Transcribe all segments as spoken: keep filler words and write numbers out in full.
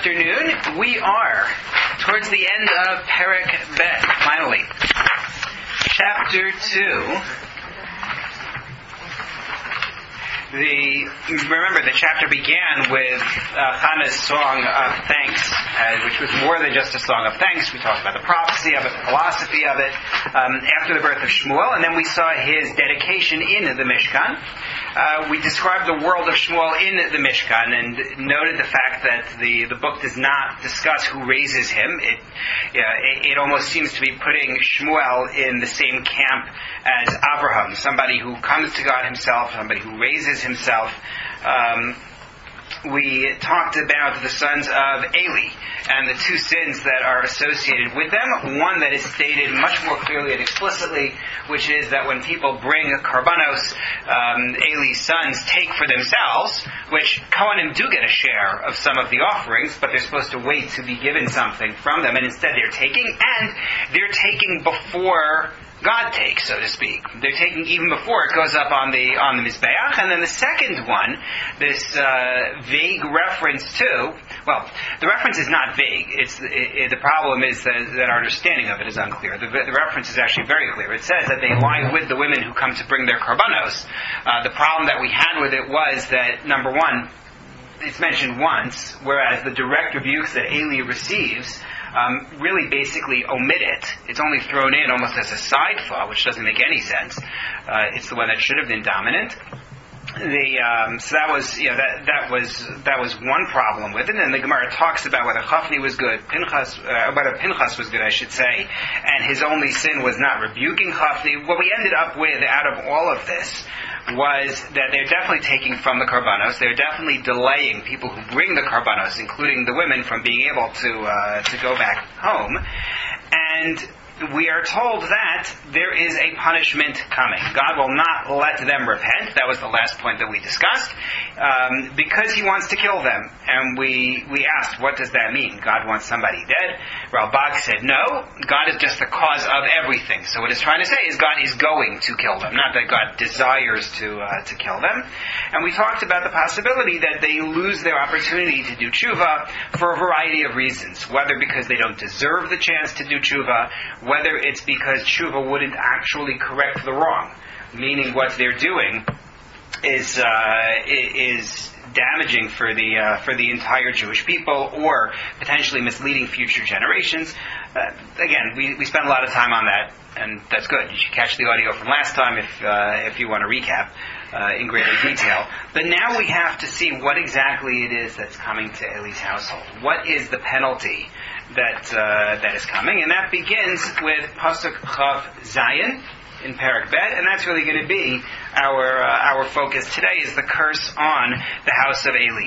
afternoon. We are towards the end of Perek Bet, finally. Chapter two. The, remember, the chapter began with uh, Hannah's song of thanks, uh, which was more than just a song of thanks. We talked about the prophecy of it, the philosophy of it, um, after the birth of Shmuel, and then we saw his dedication in the Mishkan. Uh, we described the world of Shmuel in the Mishkan and noted the fact that the, the book does not discuss who raises him. It, yeah, it, it almost seems to be putting Shmuel in the same camp as Abraham, somebody who comes to God himself, somebody who raises himself. Um, we talked about the sons of Eli and the two sins that are associated with them. One that is stated much more clearly and explicitly, which is that when people bring karbanos, um, Eli's sons take for themselves, which Kohanim do get a share of some of the offerings, but they're supposed to wait to be given something from them, and instead they're taking, and they're taking before God takes, so to speak. They're taking even before it goes up on the on the Mizbeach. And then the second one, this uh, vague reference to, well, the reference is not vague. It's it, it, the problem is that, that our understanding of it is unclear. The, the reference is actually very clear. It says that they lie with the women who come to bring their karbanos. Uh, the problem that we had with it was that, number one, it's mentioned once, whereas the direct rebukes that Eli receives Um, really basically omit it. It's only thrown in almost as a side thought, which doesn't make any sense. Uh, it's the one that should have been dominant. The um, so that was you know that that was that was one problem with it. And the Gemara talks about whether Chafni was good, Pinchas, uh, whether Pinchas was good, I should say, and his only sin was not rebuking Chafni. What we ended up with out of all of this was that they're definitely taking from the karbanos. They're definitely delaying people who bring the karbanos, including the women, from being able to uh, to go back home. And we are told that there is a punishment coming. God will not let them repent. That was the last point that we discussed. Um, because he wants to kill them. And we we asked, what does that mean? God wants somebody dead? Ralbag said, no. God is just the cause of everything. So what it's trying to say is God is going to kill them. Not that God desires to uh, to kill them. And we talked about the possibility that they lose their opportunity to do tshuva for a variety of reasons. Whether because they don't deserve the chance to do tshuva, whether it's because tshuva wouldn't actually correct the wrong, meaning what they're doing is uh, is damaging for the uh, for the entire Jewish people, or potentially misleading future generations. Uh, again, we, we spent a lot of time on that, and that's good. You should catch the audio from last time if uh, if you want to recap uh, in greater detail. But now we have to see what exactly it is that's coming to Eli's household. What is the penalty that uh, that is coming? And that begins with Pasuk Chav Zayin in Perek Bet, and that's really going to be our uh, our focus today, is the curse on the house of Eli.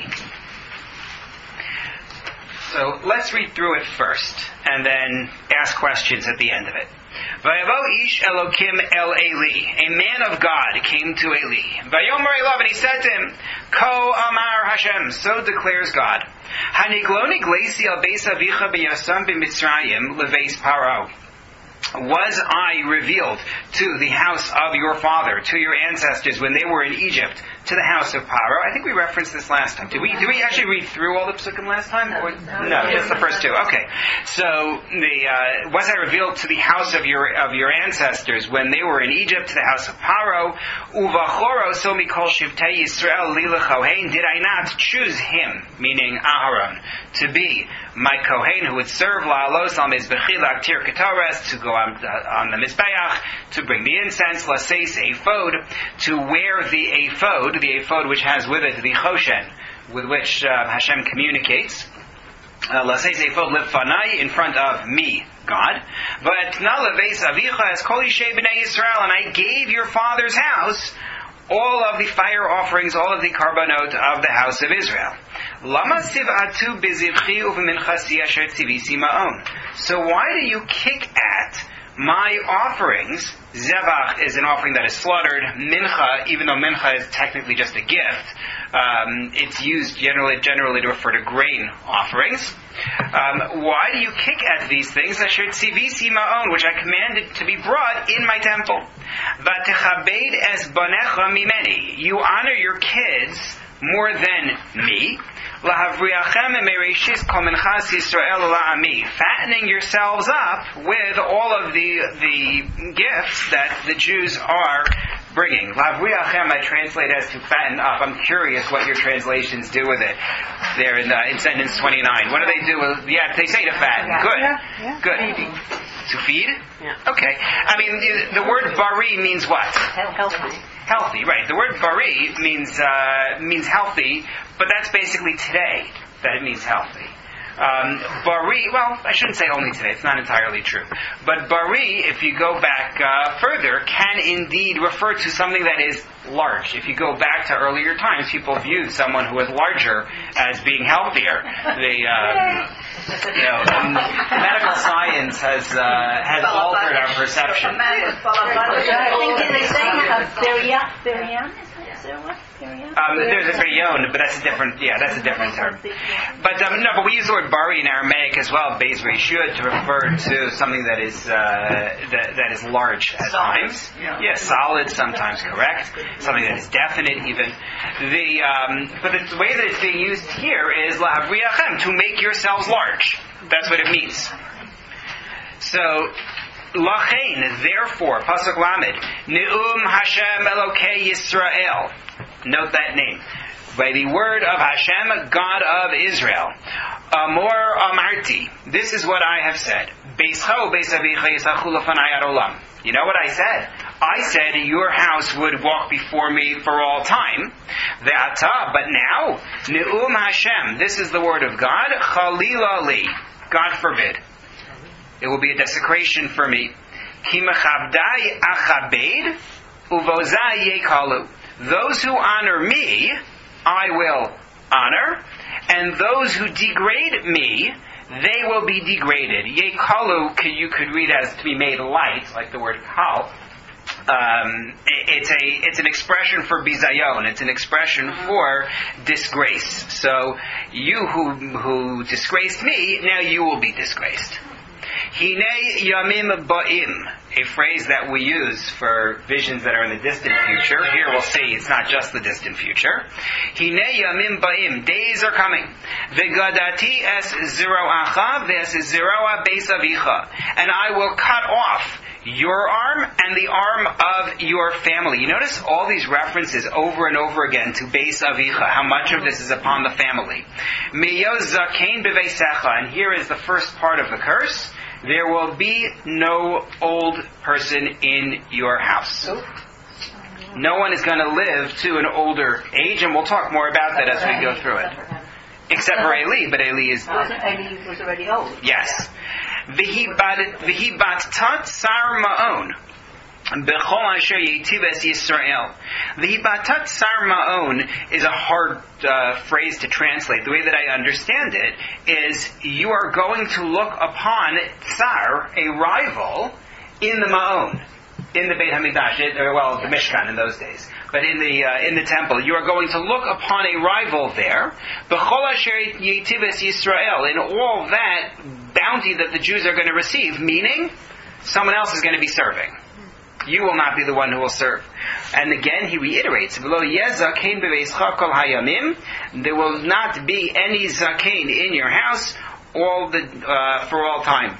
So let's read through it first, and then ask questions at the end of it. Vayavo ish Elokim el Eli. A man of God came to Eli. Vayomer Elav, and he said to him, Ko Amar Hashem, so declares God. Hanigloni glesi al beis avicha b'yasam b'mitzrayim leveis paro. Was I revealed to the house of your father, to your ancestors, when they were in Egypt, to the house of Paro? I think we referenced this last time. Did we Did we actually read through all the psukim last time? Or, no, just the first two. Okay. So, the uh, was I revealed to the house of your of your ancestors when they were in Egypt, to the house of Paro? Uvachoro so mikol shivtei Yisrael lila kohen. Did I not choose him, meaning Aharon, to be my kohen who would serve la'alos al mizbechi la'aktir ketores, to go on, uh, on the mizbeach, to bring the incense, laseis ephod, to wear the ephod, the ephod which has with it the choshen, with which uh, Hashem communicates. Laseis ephod lifanai, in front of me, God. But na leveis avicha es kol yishei b'nei Yisrael, and I gave your father's house all of the fire offerings, all of the karbanot of the house of Israel. Lama siv'atu bizivchi u'v'minchasi asher tzivisi ma'on. So why do you kick at my offerings? Zevach is an offering that is slaughtered. Mincha, even though mincha is technically just a gift, um, it's used generally generally to refer to grain offerings. Um, why do you kick at these things? Asher tzivisi ma'on, which I commanded to be brought in my temple. V'techabed es banecha mimeni. You honor your kids more than me. Lahavriachem emereshis kol minchas Yisrael la'ami. Fattening yourselves up with all of the the gifts that the Jews are bringing. Lahavriachem I translate as to fatten up. I'm curious what your translations do with it. There in, uh, in sentence twenty-nine. What do they do with? Yeah, they say to fatten. Good. Yeah, yeah. Good. Maybe. To feed? Yeah. Okay. I mean, the, the word bari means what? Healthy. Healthy, right. The word bari means uh, means healthy, but that's basically today that it means healthy. Um, bari, well, I shouldn't say only today. It's not entirely true. But bari, if you go back uh, further, can indeed refer to something that is large. If you go back to earlier times, people viewed someone who was larger as being healthier. The um, you know, um, medical science has uh, has altered our perception. I think they say Berian. Is there what? Um, there's a Berion, but that's a different, yeah, that's a different term. But um, no, but we use the word bari in Aramaic as well, Beis Reshut, to refer to something that is uh, that, that is large at times. Yeah. yeah, solid, sometimes correct. Something that is definite, even. The um, but the way that it's being used here is lahavriachem, to make yourselves large. That's what it means. So. Lachein, therefore, Pasuk Lamed, Ne'um Hashem Elokei Yisrael. Note that name. By the word of Hashem, God of Israel. Amor Amarti. This is what I have said. Beischo Beis Avicha Yisachu Lefanai Ad Olam. You know what I said? I said your house would walk before me for all time. Ve'ata, but now, Ne'um Hashem. This is the word of God. Chalila li. God forbid. It will be a desecration for me. Ki mechavdai achabed uvozai yekalu. Those who honor me, I will honor, and those who degrade me, they will be degraded. Yekalu, you could read as to be made light, like the word kal. Um, it's a it's an expression for bizayon. It's an expression for disgrace. So you who who disgraced me, now you will be disgraced. Hine yamim ba'im, a phrase that we use for visions that are in the distant future. Here we'll see it's not just the distant future. Hine yamim ba'im, days are coming. V'gadati es zeroacha v'es zeroa beis avicha, and I will cut off your arm and the arm of your family. You notice all these references over and over again to Beis Avicha, how much of this is upon the family. Me'yoz zakein b'veisecha, and here is the first part of the curse. There will be no old person in your house. No one is going to live to an older age, and we'll talk more about that as we go through it. Except for Eli, but Eli is... Eli was already old. Yes. V'hi bat tat sar ma'on b'chol asher yitiv es Yisrael. V'hi bat tat sar ma'on is a hard uh, phrase to translate. The way that I understand it is you are going to look upon tsar, a rival, in the ma'on, in the Beit HaMikdash, well, the Mishkan in those days. But in the uh, in the temple, you are going to look upon a rival there. B'chol asher yitiv es Yisrael, in all that bounty that the Jews are going to receive, meaning someone else is going to be serving. You will not be the one who will serve. And again, he reiterates, there will not be any zakein in your house all the uh, for all time.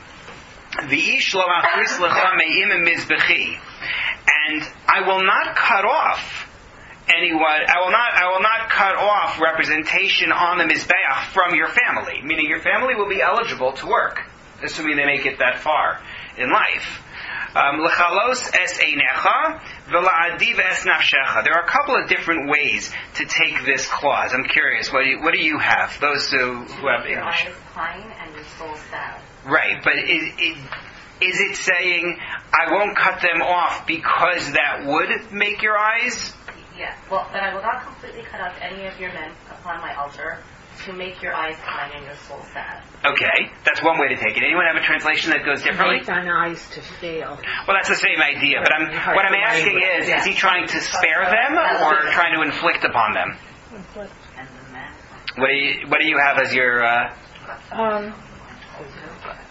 And I will not cut off anyone. I will not. I will not cut off representation on the mizbeach from your family. Meaning, your family will be eligible to work, assuming they make it that far in life. Lechalos es einecha v'la'adiv es nafshecha. There are a couple of different ways to take this clause. I'm curious. What do you, what do you have? Those who, who have English. Your eyes pine and your soul sad. Right, but is, is, is it saying I won't cut them off because that would make your eyes? Yes. Well, but I will not completely cut off any of your men upon my altar to make your eyes pine and your soul sad. Okay, that's one way to take it. Anyone have a translation that goes differently? Make thine eyes to fail. Well, that's the same idea, but I'm, what I'm asking is, is he trying to spare them or trying to inflict upon them? And the men. What do you, what do you have as your... Uh... Um,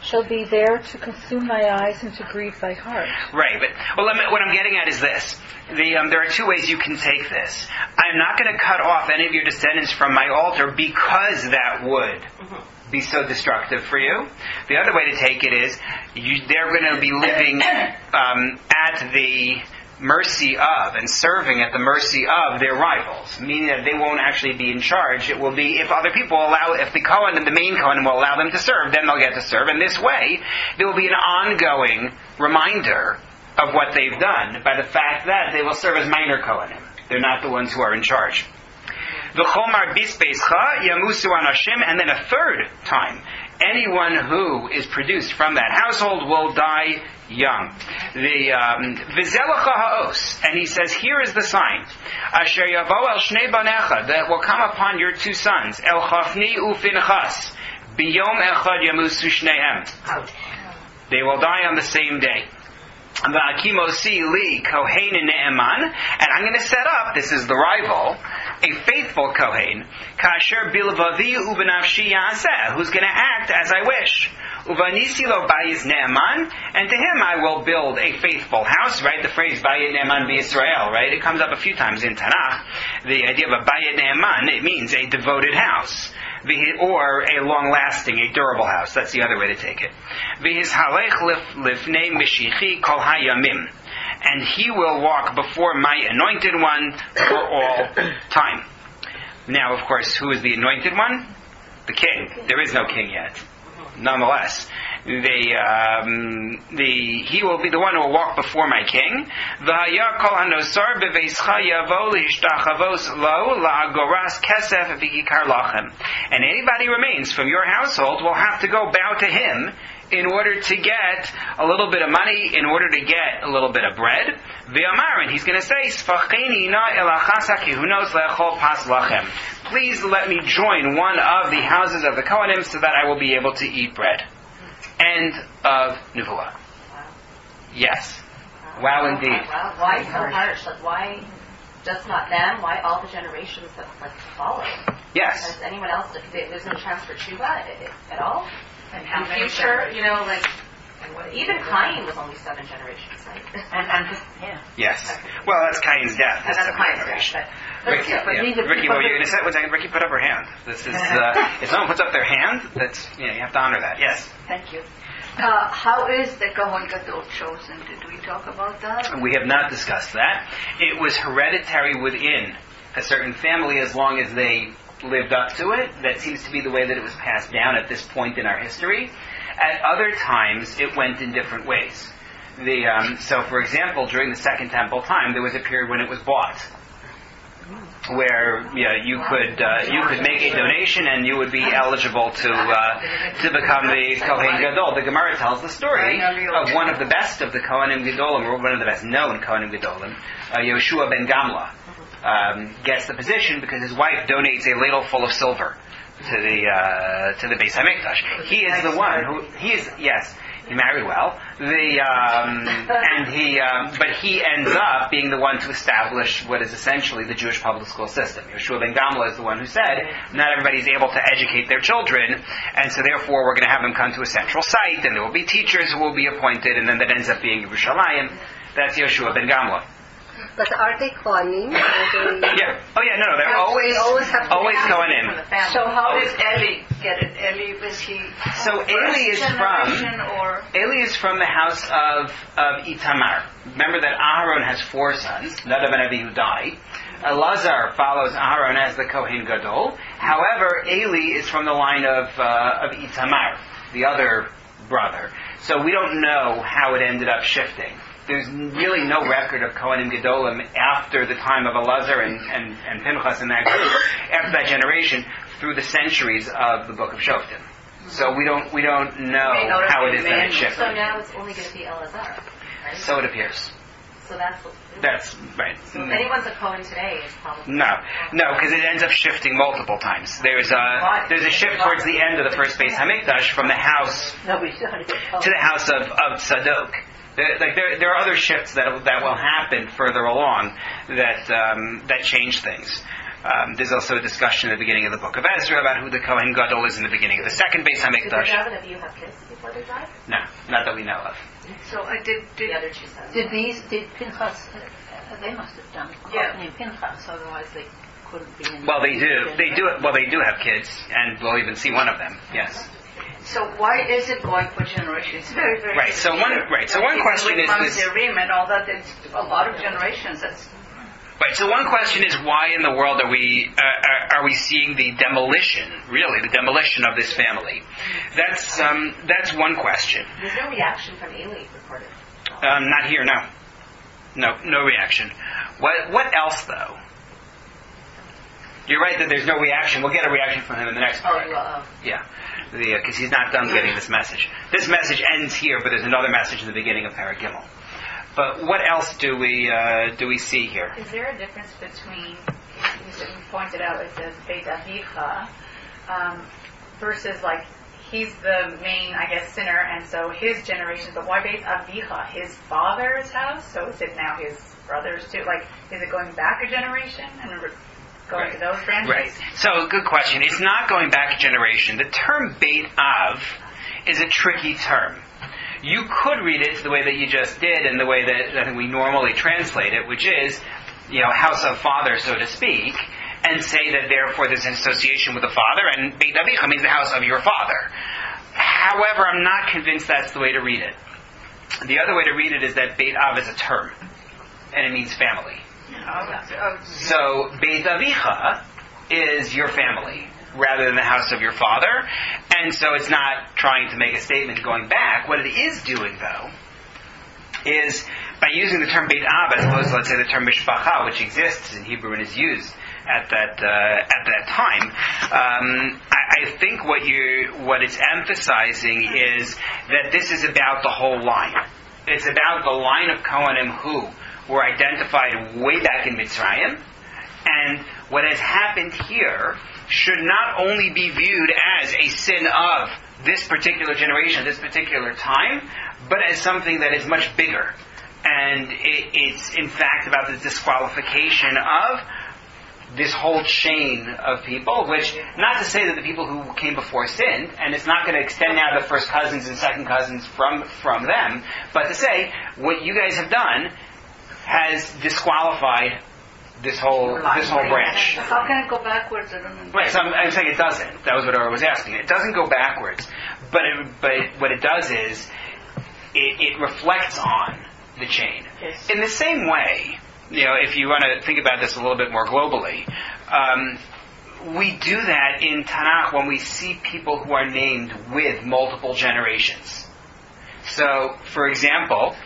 shall be there to consume thy eyes and to grieve thy heart. Right, but well, let me, what I'm getting at is this. The, um, there are two ways you can take this. I'm not going to cut off any of your descendants from my altar because that would mm-hmm. be so destructive for you. The other way to take it is you, they're going to be living um, at the mercy of and serving at the mercy of their rivals, meaning that they won't actually be in charge. It will be if other people allow, if the Kohen and the main Kohen will allow them to serve, then they'll get to serve. And this way, there will be an ongoing reminder of what they've done by the fact that they will serve as minor Kohanim. They're not the ones who are in charge. V'chomar bispeischa yamusu anashim, and then a third time, anyone who is produced from that household will die young. The v'zelacha ha'os, and he says, here is the sign: asher yavo el shnei banecha, that will come upon your two sons, el chafni u'finchas, biyom echad yamusu shnehem. They will die on the same day. V'akimosi li kohen ne'eman, and I'm going to set up, this is the rival, a faithful kohen, kasher bilvavi ubenafshi yaseh, who's going to act as I wish. Uvanisi lo bayis ne'eman, and to him I will build a faithful house. Right, the phrase bayit ne'eman b'Yisrael, right? It comes up a few times in Tanakh. The idea of a bayit ne'eman, it means a devoted house. Or a long-lasting, a durable house. That's the other way to take it. And he will walk before my anointed one for all time. Now, of course, who is the anointed one? The king. There is no king yet. Nonetheless, the, um, the he will be the one who will walk before my king. And anybody remains from your household will have to go bow to him in order to get a little bit of money, in order to get a little bit of bread. And he's going to say, please let me join one of the houses of the Kohanim so that I will be able to eat bread. End of Nevuah. Wow. Yes. Wow, indeed. Wow. Why so harsh? Like, why just not them? Why all the generations that like follow? Yes. Has anyone else? Like, there's no chance for tshuva at all. And in the future, you know, like even Cain was only seven generations, right? And, and yeah. Yes. Well, that's Cain's death. And that's Cain's death. But, Ricky, yeah. Ricky, what were you going to say? One second. Ricky, put up her hand. This is uh, if someone puts up their hand, that's you know you have to honor that. Yes. Thank you. Uh, how is the Kohen Gadol chosen? Did we talk about that? We have not discussed that. It was hereditary within a certain family as long as they lived up to it. That seems to be the way that it was passed down at this point in our history. At other times, it went in different ways. The um, so, for example, during the Second Temple time, there was a period when it was bought, where yeah, you could uh, you could make a donation and you would be eligible to uh, to become the Kohen Gadol. The Gemara tells the story of one of the best of the Kohanim Gadolim, or one of the best known Kohanim Gadolim, uh, Yoshua ben Gamla, um, gets the position because his wife donates a ladle full of silver to the uh, to the Beis Hamikdash. He is the one who he is yes. He married well. The um, and he, um, but he ends up being the one to establish what is essentially the Jewish public school system. Yeshua ben Gamla is the one who said, not everybody is able to educate their children, and so therefore we're going to have them come to a central site, and there will be teachers who will be appointed, and then that ends up being Yerushalayim. That's Yeshua ben Gamla. But are they Kohanim? Yeah. Oh yeah. No, no. They're always always, always Kohanim. So how did Eli get it? Eli was he? So Eli is from or? Eli is from the house of of Itamar. Remember that Aharon has four sons. Nadav and Abihu die. Elazar follows Aharon as the Kohen Gadol. However, Eli is from the line of uh, of Itamar, the other brother. So we don't know how it ended up shifting. There's really no record of Kohanim Gedolim after the time of Elazar and, and, and Pinchas and that group, after that generation, through the centuries of the Book of Shoftim. So we don't we don't know how it is that it shifted. So now it's only going to be Elazar, right? So it appears. So that's what, That's right. So if anyone's a Kohen today, it's probably no, no, because it ends up shifting multiple times. There's a there's a shift towards the end of the first Beis Hamikdash from the house to the house of of Tzadok. There, like there, there are other shifts that that will happen further along that um, that change things. Um, there's also a discussion at the beginning of the book of Ezra about who the Kohen Gadol is in the beginning of the second Beis Did the Hamikdash. seven of you have kids before they died? No, not that we know of. So I did, did, The other two sons. did these, did Pinchas, uh, they must have done Yeah. yeah. Pinchas, otherwise they couldn't be in Well, they do. They do. Well, they do have kids, and we'll even see one of them. Yes. So why is it going for generations? It's very, very Right. So one. Right. So one question is this. Mamzerim and all that, it's a lot of generations. That's Right. So one question is why in the world are we uh, are, are we seeing the demolition? Really, the demolition of this family. That's um, that's one question. There's no reaction from Eli recorded. Um, not here. No. No. No reaction. What What else though? You're right that there's no reaction. We'll get a reaction from him in the next Oh, part. well, Yeah, because he's not done getting this message. This message ends here, but there's another message in the beginning of Parag Gimel. But what else do we uh, do we see here? Is there a difference between, you said- you pointed out it says Beit Avicha, um, versus like he's the main, I guess, sinner, and so his generation, but why Beit Avicha, his father's house? So is it now his brothers too? Like, is it going back a generation and re- going to those branches? Right. So, good question. It's not going back a generation. The term Beit Av is a tricky term. You could read it the way that you just did and the way that I think we normally translate it, which is, you know, house of father, so to speak, and say that therefore there's an association with the father, and Beit Avicha means the house of your father. However, I'm not convinced that's the way to read it. The other way to read it is that Beit Av is a term, and it means family. So, Beit Avicha is your family, rather than the house of your father. And so it's not trying to make a statement going back. What it is doing, though, is by using the term Beit Av as opposed to, let's say, the term Mishpacha, which exists in Hebrew and is used at that uh, at that time. Um, I, I think what you what it's emphasizing is that this is about the whole line. It's about the line of Kohanim who were identified way back in Mitzrayim, and what has happened here should not only be viewed as a sin of this particular generation, this particular time, but as something that is much bigger. And it, it's in fact about the disqualification of this whole chain of people, which, not to say that the people who came before sinned, and it's not going to extend now to first cousins and second cousins from, from them, but to say, what you guys have done has disqualified this whole this whole branch. how can it go backwards? I don't know. Right, so I'm, I'm saying it doesn't. That was what I was asking. It doesn't go backwards, but it, but what it does is it, it reflects on the chain. Yes. In the same way, you know, if you want to think about this a little bit more globally, um, we do that in Tanakh when we see people who are named with multiple generations. So, for example,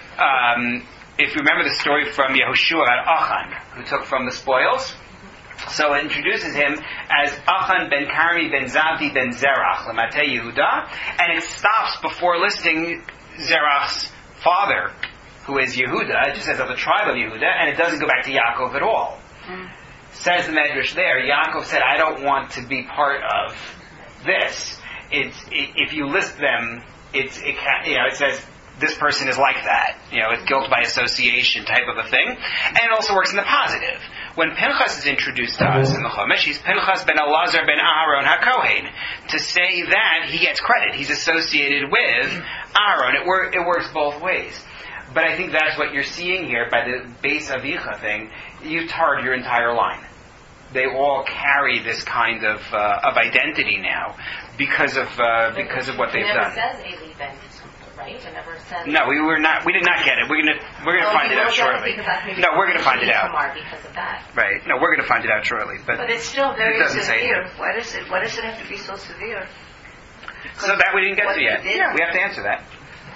um, if you remember the story from Yehoshua about Achan, who took from the spoils, so it introduces him as Achan ben Carmi ben Zabdi ben Zerach, Lamate Yehuda, and it stops before listing Zerach's father, who is Yehuda. It just says of the tribe of Yehuda, and it doesn't go back to Yaakov at all. Mm. Says the Medrash there, Yaakov said, I don't want to be part of this. It's, it, if you list them, it's, it, you know, it says, this person is like that. You know, it's guilt by association type of a thing. And it also works in the positive. When Pinchas is introduced to us in the Chumash, he's Pinchas ben Elazar ben Aaron HaKohen. To say that, he gets credit. He's associated with Aaron. It, wor- it works both ways. But I think that's what you're seeing here by the Beis Avicha thing. You tarred your entire line. They all carry this kind of uh, of identity now because of uh, because of what they've it never done. Says Eli ben, right? It never says. No, we were not. We did not get it. We're gonna we're gonna Oh, find you it out don't get it shortly. because that's maybe No, we're gonna find it out. Tamar because of that. Right. No, we're gonna find it out shortly. But, But it's still it very doesn't say severe. here. Why does it? Why does it have to be so severe? So that we didn't get What to yet. you did? Yeah, we have to answer that.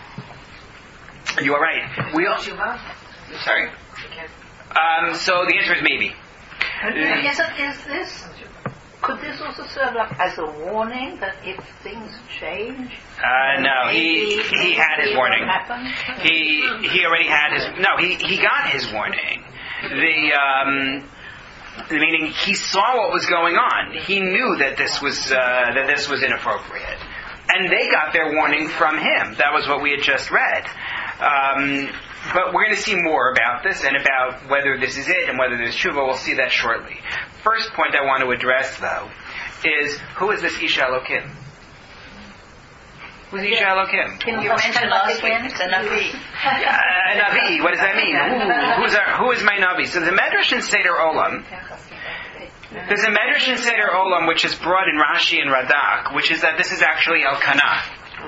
You are right. We all, sorry. Um, so the answer is maybe. Is, it, is this? Could this also serve like as a warning that if things change? Uh, no, he maybe- he had his maybe warning. what happened? He he already had his no. He he got his warning. The um, meaning he saw what was going on. He knew that this was uh, that this was inappropriate, and they got their warning from him. That was what we had just read. Um, but we're going to see more about this and about whether this is it and whether there's tshuva. We'll see that shortly. First point I want to address, though, is who is this Isha Elokim? Who's Isha Elokim? You mentioned last week, it's a Navi. Uh, Navi, what does that mean? Who, who's our, who is my Navi? So the Medrash in Seder Olam, there's a Medrash in Seder Olam which is brought in Rashi and Radak, which is that this is actually Elkanah.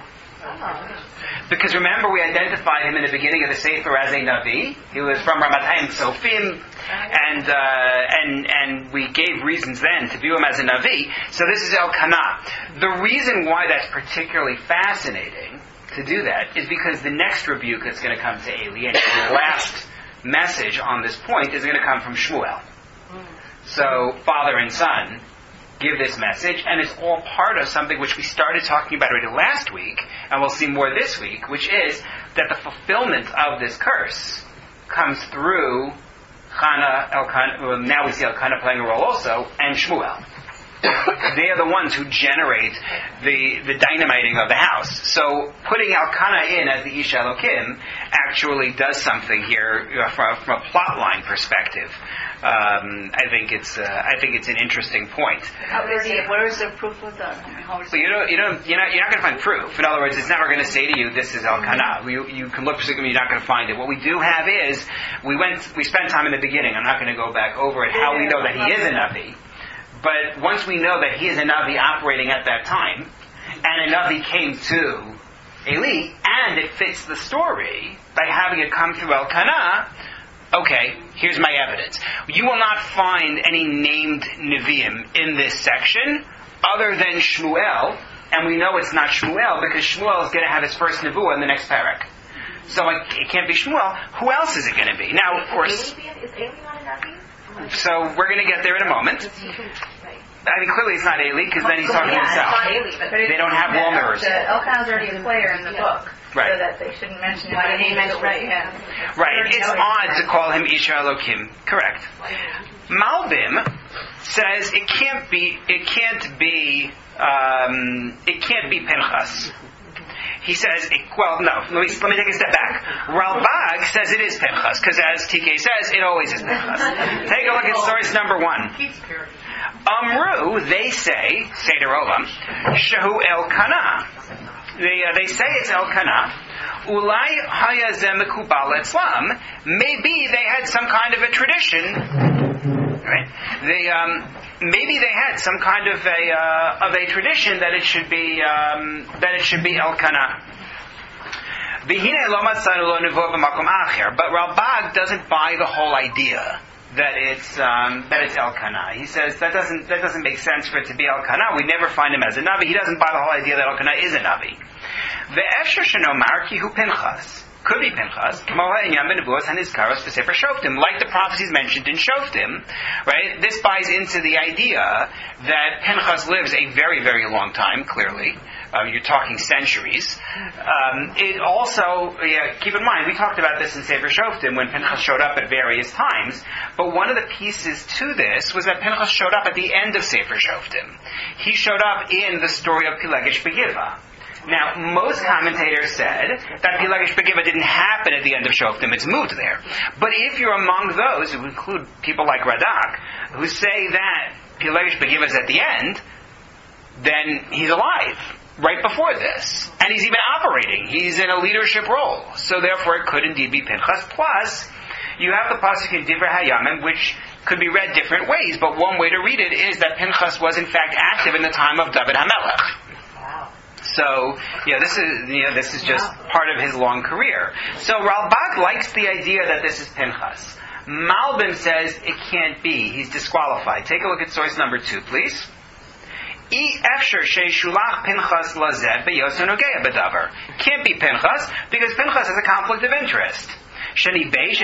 Because remember, we identified him in the beginning of the Sefer as a Navi. He was from Ramat Haim Sofim, and, uh, and, and we gave reasons then to view him as a Navi. So this is Elkanah. The reason why that's particularly fascinating to do that is because the next rebuke that's going to come to Eli, and the last message on this point, is going to come from Shmuel. So, father and son give this message, and it's all part of something which we started talking about already last week, and we'll see more this week, which is that the fulfillment of this curse comes through Chana, Elkanah, well, now we see Elkanah playing a role also, and Shmuel. They are the ones who generate the, the dynamiting of the house. So putting Elkanah in as the Isha Elokim actually does something here uh, from, from a plot line perspective. Um, I think it's uh, I think it's an interesting point. How is it? Where is the proof of that? I mean, how is But you don't you don't you're not you're not going to find proof. In other words, it's never going to say to you this is Elkanah. You you can look for something, you're not going to find it. What we do have is we went we spent time in the beginning. I'm not going to go back over it. How we know that he is a Navi. But once we know that he is a Navi operating at that time, and a Navi came to Eli, and it fits the story by having it come through Elkanah, okay, here's my evidence. You will not find any named Nevi'im in this section other than Shmuel, and we know it's not Shmuel because Shmuel is going to have his first Nevuah in the next parak. So it can't be Shmuel. Who else is it going to be? Now, of course... Is Eli not a Navi? So we're going to get there in a moment. I mean, clearly it's not Eli, because then he's talking yeah, himself. It's not Eli, but They don't have wall mirrors. The Elkanah's already a player in the book, Right. so that they shouldn't mention it. Why didn't he mention it? Right, yeah. Right. It's odd to call him Isha Elokim. Correct. Malbim says it can't be. It can't be. Um, it can't be Pinchas. He says, it, well, no, let me, let me take a step back. Ralbag says it is Pinchas, because as T K says, it always is Pinchas. Take a look at source number one. Amru, they say, Seder Olam, Shehu Elkanah. They, uh, they say it's Elkanah. Ulai hayazem mekubal etzlam. Maybe they had some kind of a tradition. Right? They, um, maybe they had some kind of a uh, of a tradition that it should be um, that it should be Elkanah. But Ralbag doesn't buy the whole idea that it's um, that it's Elkanah. He says that doesn't that doesn't make sense for it to be Elkanah. We never find him as a Navi. He doesn't buy the whole idea that Elkanah is a Navi. Ve'esher shenomar ki hu Pinchas. Could be Pinchas, like the prophecies mentioned in Shoftim, right? This buys into the idea that Pinchas lives a very, very long time, clearly. Uh, you're talking centuries. Um, it also, yeah, keep in mind, we talked about this in Sefer Shoftim when Pinchas showed up at various times, but one of the pieces to this was that Pinchas showed up at the end of Sefer Shoftim. He showed up in the story of Pilegesh Begiva. Now, most commentators said that Pilegesh Begiva didn't happen at the end of Shoftim, it's moved there. But if you're among those, who include people like Radak, who say that Pilegesh Begiva is at the end, then he's alive right before this. And he's even operating. He's in a leadership role. So therefore it could indeed be Pinchas. Plus, you have the pasuk in Divrei Hayamim, which could be read different ways, but one way to read it is that Pinchas was in fact active in the time of David HaMelech. So, yeah, this is you know, this is just part of his long career. So Ralbag likes the idea that this is Pinchas. Malbim says it can't be. He's disqualified. Take a look at source number two, please. Can't be Pinchas because Pinchas has a conflict of interest. Because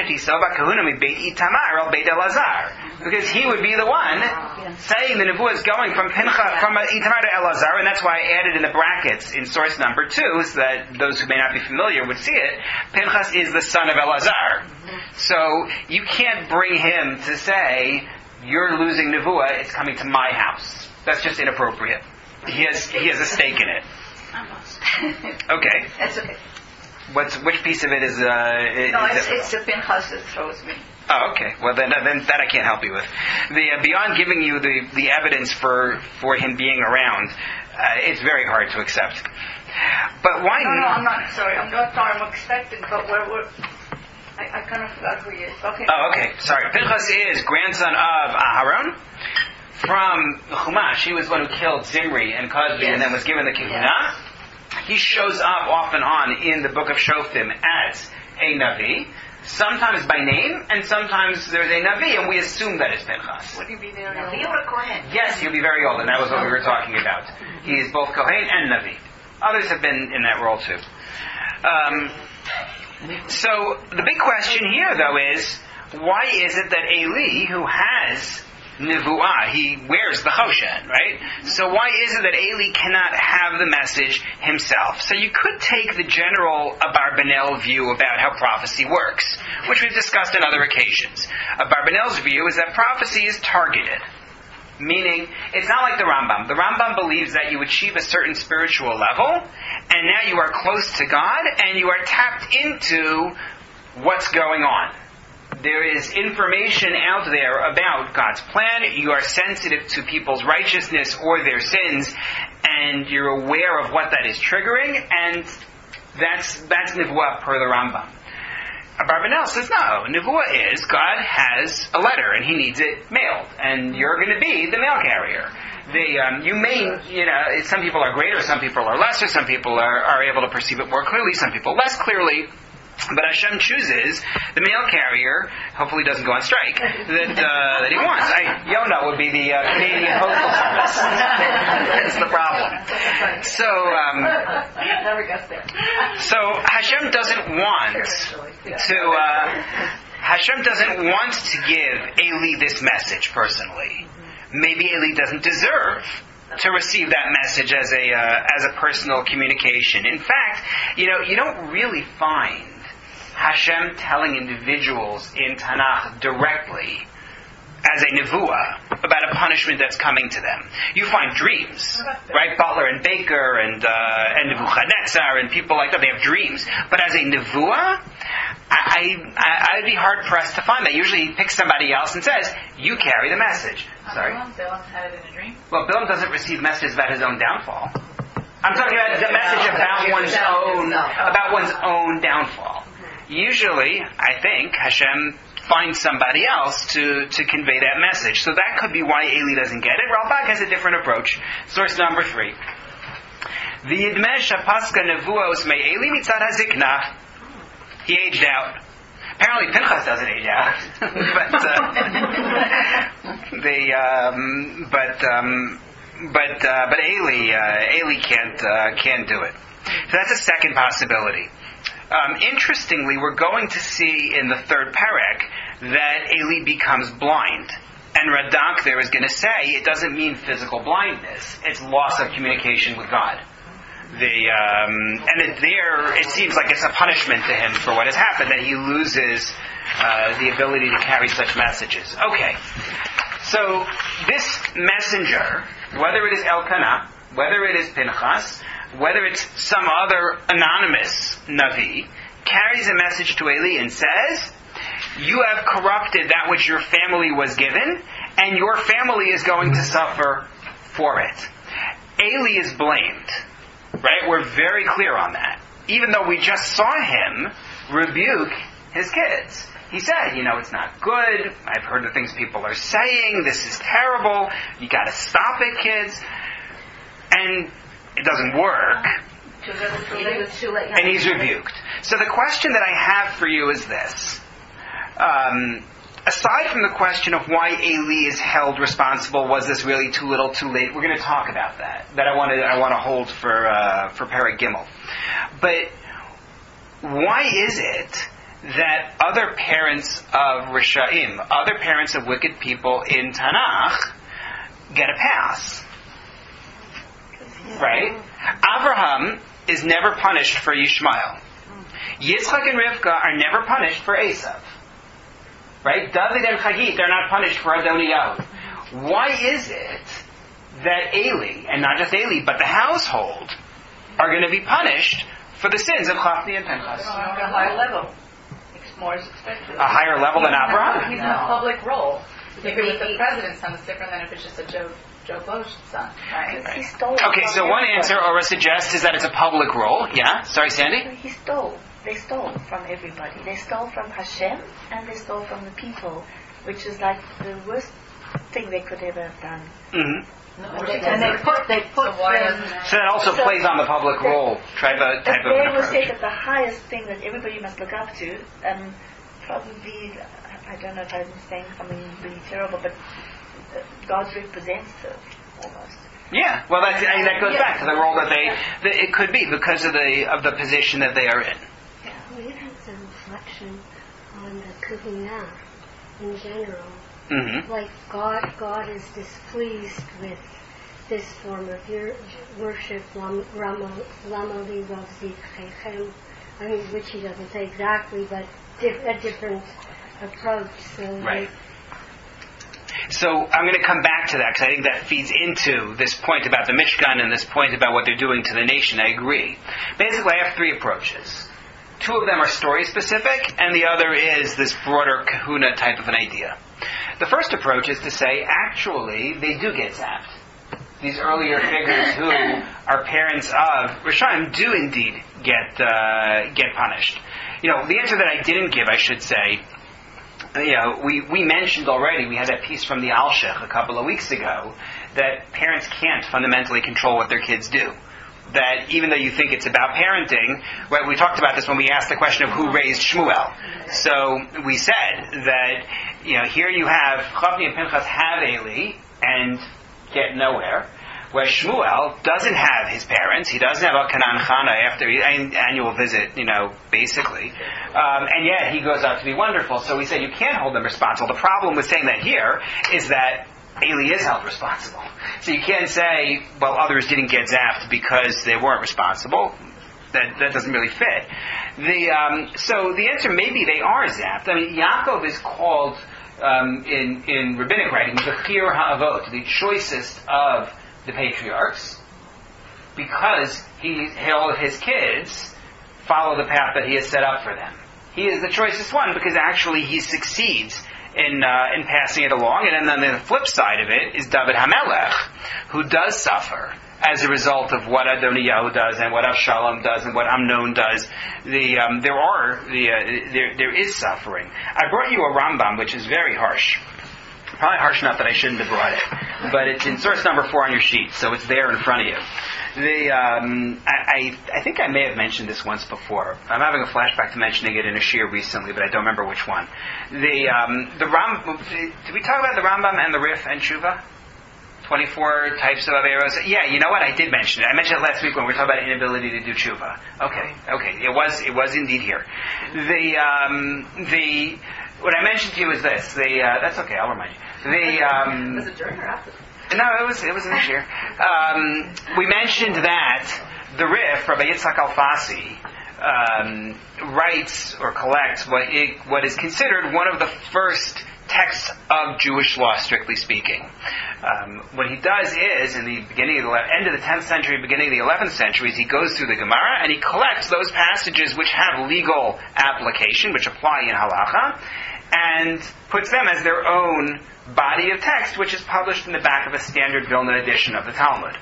he would be the one saying the Nevuah is going from Pinchas, from Itamar to Elazar, and that's why I added in the brackets in source number two, so that those who may not be familiar would see it. Pinchas is the son of Elazar. So you can't bring him to say, you're losing Nevuah, it's coming to my house. That's just inappropriate. He has, he has a stake in it. Okay. That's okay. What's which piece of it is? Uh, is No, it's, difficult? it's the Pinchas that throws me. Oh, okay. Well, then, then that I can't help you with. The uh, beyond giving you the, the evidence for, for him being around, uh, it's very hard to accept. But why? No, no, I'm not sorry. I'm not sorry. I'm expecting, but where we're. I, I kind of forgot who he is. Okay. Oh, okay. Sorry. Pinchas is grandson of Aharon from Chumash. He was the one who killed Zimri and Kozbi, Yes. and then was given the Kehuna. Yes. He shows up off and on in the book of Shoftim as a Navi, sometimes by name, and sometimes there's a Navi, and we assume that it's Pinchas. Would he be there? Navi or Kohen? Yes, he'll be very old, and that was what we were talking about. He is both Kohen and Navi. Others have been in that role too. Um, so the big question here, though, is why is it that Eli, who has Nevuah, he wears the Choshen, right? So why is it that Eli cannot have the message himself? So you could take the general Abarbanel view about how prophecy works, which we've discussed on other occasions. Abarbanel's view is that prophecy is targeted. Meaning, it's not like the Rambam. The Rambam believes that you achieve a certain spiritual level, and now you are close to God, and you are tapped into what's going on. There is information out there about God's plan. You are sensitive to people's righteousness or their sins, and you're aware of what that is triggering, and that's that's Nevuah per the Rambam. Abarbanel says, no, Nevuah is God has a letter and he needs it mailed, and you're going to be the mail carrier. The, um, you may, you know, some people are greater, some people are lesser, some people are, are able to perceive it more clearly, some people less clearly. But Hashem chooses the mail carrier, hopefully doesn't go on strike, that uh, that he wants. I, Yonah would be the uh, Canadian Postal Service. That's the problem. So, um, Never gets there. so Hashem doesn't want to. Uh, Hashem doesn't want to give Eli this message personally. Maybe Eli doesn't deserve to receive that message as a uh, as a personal communication. In fact, you know, you don't really find Hashem telling individuals in Tanakh directly as a nevuah about a punishment that's coming to them. You find dreams, right? Butler and Baker and uh, and Nebuchadnezzar and people like that, they have dreams. But as a nevuah, I, I, I'd be hard pressed to find that. Usually he picks somebody else and says, you carry the message. Sorry. Bilam had it in a dream. Well, Bilam doesn't receive messages about his own downfall. I'm talking about the message about one's own, about one's own downfall. Usually, I think, Hashem finds somebody else to, to convey that message. So that could be why Eli doesn't get it. Ralbag has a different approach. Source number three. The Yidmesh HaPaska Nevuos Me Eli Mitzad HaZikna. He aged out. Apparently Pinchas doesn't age out. but, uh, the, um, but, um, but, uh, but Eli, uh, Eli can't, uh, can't do it. So that's a second possibility. Um, interestingly, we're going to see in the third parak that Eli becomes blind. And Radak there is going to say it doesn't mean physical blindness. It's loss of communication with God. The um, and it, there, it seems like it's a punishment to him for what has happened, that he loses uh, the ability to carry such messages. Okay. So this messenger, whether it is Elkanah, whether it is Pinchas, whether it's some other anonymous Navi, carries a message to Eli and says, you have corrupted that which your family was given, and your family is going to suffer for it. Eli is blamed. Right? We're very clear on that. Even though we just saw him rebuke his kids. He said, you know, it's not good. I've heard the things people are saying. This is terrible. You got to stop it, kids. And it doesn't work. And he's rebuked. So the question that I have for you is this. Um, aside from the question of why Eli is held responsible, was this really too little, too late? We're going to talk about that. That I want to I want to hold for uh, for Perek Gimel. But why is it that other parents of Rishaim, other parents of wicked people in Tanakh, get a pass? Right? Abraham is never punished for Yishmael. Yitzchak and Rivka are never punished for Esav. Right? David and Chagit, they're not punished for Adoniyahu. Why is it that Eli, and not just Eli, but the household, are going to be punished for the sins of Chafni and Pinchas. On a higher level. It's more expected. A higher level than Avraham? He's in a public role. If it was the president's son, it's different than if it's just a Joe Joe Bloch's son, right? He stole. Okay, so from one everybody. answer Ora suggests is that it's a public role. Yeah? Sorry, Sandy? He stole. They stole from everybody. They stole from Hashem and they stole from the people, which is like the worst thing they could ever have done. Mm-hmm. And they put, they put So why them, doesn't that- So that also So- plays on the public role type of, type But of they an will say approach. that the highest thing that everybody must look up to, um, probably, I don't know if I'm saying something really terrible, but uh, God's representative, almost. Yeah, well, that's, I mean, that goes back to the role that they, that it could be because of the of the position that they are in. We have some reflection on the Kahuna in general. Mm-hmm. Like God, God is displeased with this form of your worship, Lam- Ramo- Lamali Ravzikhem. I mean, which he doesn't say exactly, but dif- a different approach. So Right. like, So I'm going to come back to that because I think that feeds into this point about the Mishkan and this point about what they're doing to the nation. I agree. Basically, I have three approaches. Two of them are story specific, and the other is this broader kahuna type of an idea. The first approach is to say, actually, they do get zapped. These earlier figures who are parents of Rishon do indeed get uh, get punished. You know, the answer that I didn't give, I should say, you know, we, we mentioned already, we had that piece from the Alshech a couple of weeks ago, that parents can't fundamentally control what their kids do. That even though you think it's about parenting, right, we talked about this when we asked the question of who raised Shmuel. So we said that, you know, here you have Chafni and Pinchas have Eli and get nowhere, where Shmuel doesn't have his parents. He doesn't have a Kanan Chana after an annual visit, you know, basically. Um, and yet he goes out to be wonderful. So we said you can't hold them responsible. The problem with saying that here is that Eli is held responsible. So you can't say, well, others didn't get zapped because they weren't responsible. That that doesn't really fit. The um, so the answer maybe they are zapped. I mean, Yaakov is called um, in in rabbinic writing the Chir Ha'avot, the choicest of the patriarchs, because he all of his kids follow the path that he has set up for them. He is the choicest one because actually he succeeds in uh, in passing it along. And then the flip side of it is David HaMelech, who does suffer as a result of what Adoniyahu does and what Avshalom does and what Amnon does. The um, there are the uh, there there is suffering. I brought you a Rambam, which is very harsh. Probably harsh enough that I shouldn't have brought it, but it's in source number four on your sheet, so it's there in front of you. The um, I, I I think I may have mentioned this once before. I'm having a flashback to mentioning it in a shir recently, but I don't remember which one. The um, the Ram. Did we talk about the Rambam and the Rif and Tshuva? twenty-four types of Averos. Yeah, you know what? I did mention it. I mentioned it last week when we were talking about inability to do Tshuva. Okay, okay, it was it was indeed here. The um, the what I mentioned to you was this. The uh, that's okay. I'll remind you. The um, Was it during or after? no, it was it was in this year. Um, we mentioned that the Rif, Rabbi Yitzhak Alfasi, um, writes or collects what it, what is considered one of the first texts of Jewish law, strictly speaking. Um, what he does is, in the beginning of the end of the tenth century, beginning of the eleventh century, is he goes through the Gemara and he collects those passages which have legal application, which apply in halacha, and puts them as their own body of text, which is published in the back of a standard Vilna edition of the Talmud.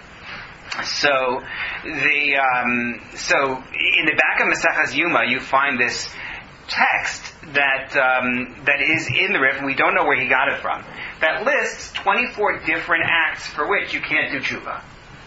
So, the um, so in the back of Maseches Yuma, you find this text that um, that is in the Rif, and we don't know where he got it from, that lists twenty-four different acts for which you can't do tshuva.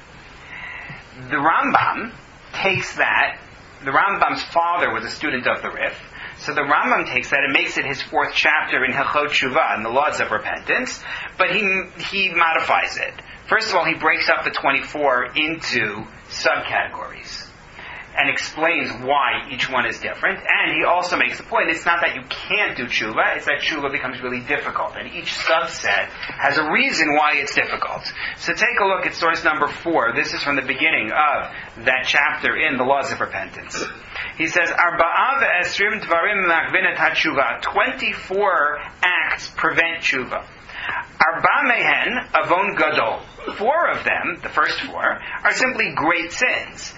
The Rambam takes that. The Rambam's father was a student of the Rif, so the Rambam takes that and makes it his fourth chapter in Hilchot Tshuva, in the laws of repentance, but he he modifies it. First of all, he breaks up the twenty-four into subcategories and explains why each one is different. And he also makes the point, it's not that you can't do tshuva, it's that tshuva becomes really difficult. And each subset has a reason why it's difficult. So take a look at source number four. This is from the beginning of that chapter in the Laws of Repentance. He says, Arba'a ve'esrim dvarim makvinet ha'tshuva. twenty-four acts prevent tshuva. Arba mehen avon gadol. Four of them, the first four, are simply great sins.